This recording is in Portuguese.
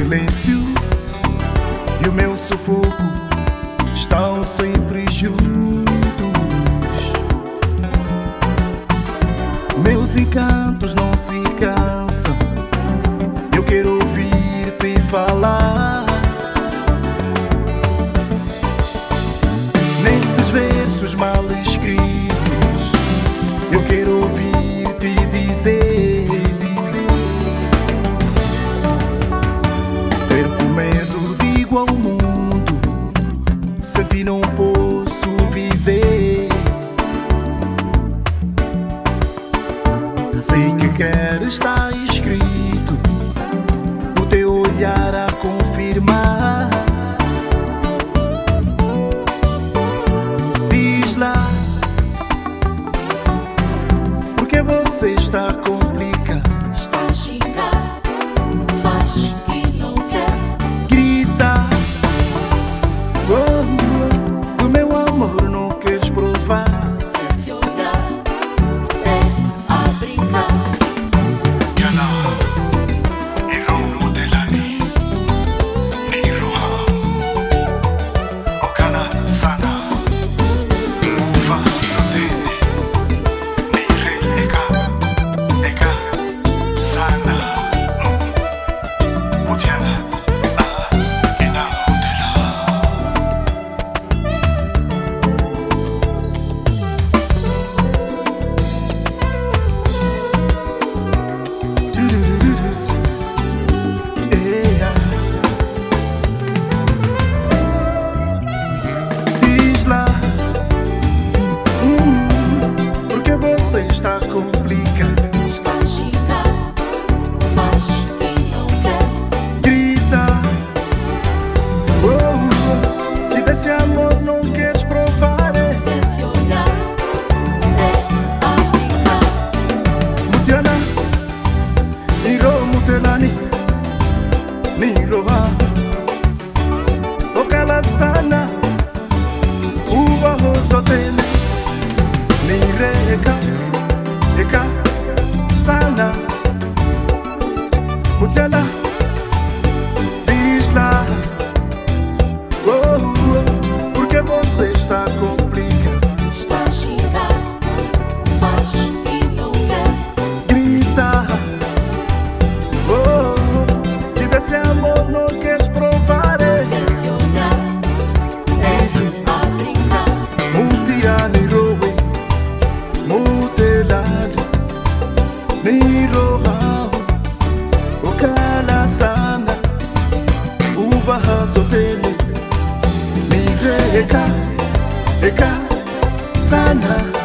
silêncio e o meu sufoco estão sempre juntos. Meus encantos não se cansam, eu quero ouvir-te falar. Nesses versos mal escritos, eu quero ouvir-te dizer. Perco medo, digo ao mundo, sem ti não posso viver. Sei que queres, está escrito, o teu olhar a confirmar. Diz lá, porque você está complicado. Está a xingar, faz que não quer. Grita, oh, do meu amor não queres provar. Se esse olhar é a brincar. Yana, irão modelani, ni roha, okana sana, uva sotene, ni re eka sana, mutiana, ina modela. Diz lá, porque você está complicado. Está a xingar, faz que não quer. Grita, oh, que desse amor não queres provar. Se esse olhar é a brincar. Mutiana, iro mutelani, ni roha, okala sana, uva hosotene, ni reka, eka sana. Mutiana, diz lá, oh, porque você está complicado. Está a xingar, faz que não quer. Grita, oh, que desse amor não queres provar. Se esse olhar é a brincar. Mutiani rowe, mutelani, ni roha, okala sana, uva hasotele, ni eka sana.